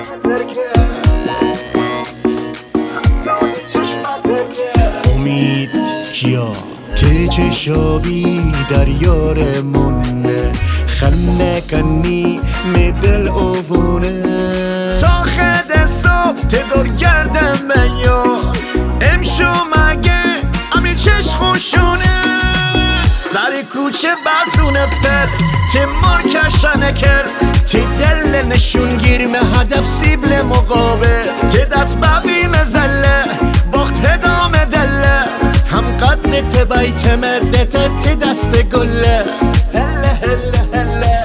امید کیا تی چشابی در یار مونه خنه کنی میدل اوونه تا خد صبح تدور گردم بیا امشو مگه امی چش خوشونه سر کوچه بزونه پل تی مارکشنه کل تی دل نشونگیر به هدف سیبل مقابل تی دست ببی مزله باخت هدام دله هم قد تی بیت مدتر تی دست گله هله هله هله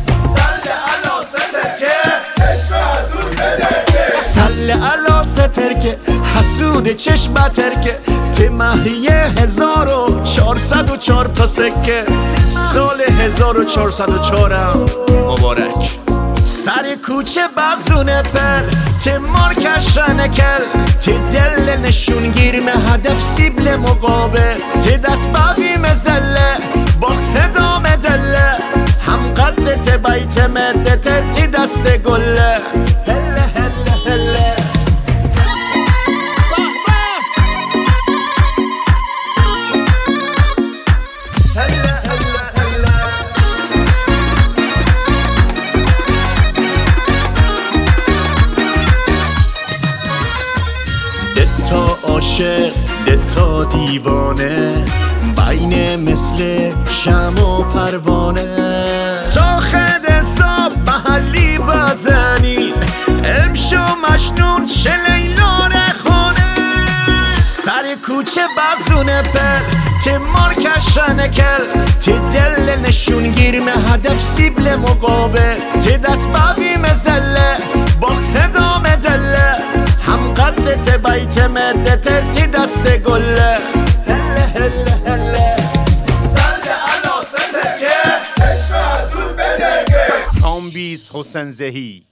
سله علا سترکه حسود چشم ترکه تی مهریه 1404 تا سکه سال 1404 مبارک سر کوچه بزونه پل تی مارکشنه کل تی دل نشونگیر به هدف سیبل مقابل تی دست ببی مزله باخت هدام دله هم قد تی بیت مدتر تی دست گله هله هله هله عاشق دتا دیوانه بین مثل شم و پروانه تا خد حساب محلی بزنی امشو مجنون شلیلان خونه سر کوچه بزونه پل تی مارکشنه کل تی دل نشونگیر به هدف سیبل مقابل تی دست ببی مزله باخت هدام دله هم قد تی بیت مدتر تی دست گله هله هله هله سل علا سترکه عشق حسود بدرگه کامبیز حسین زهی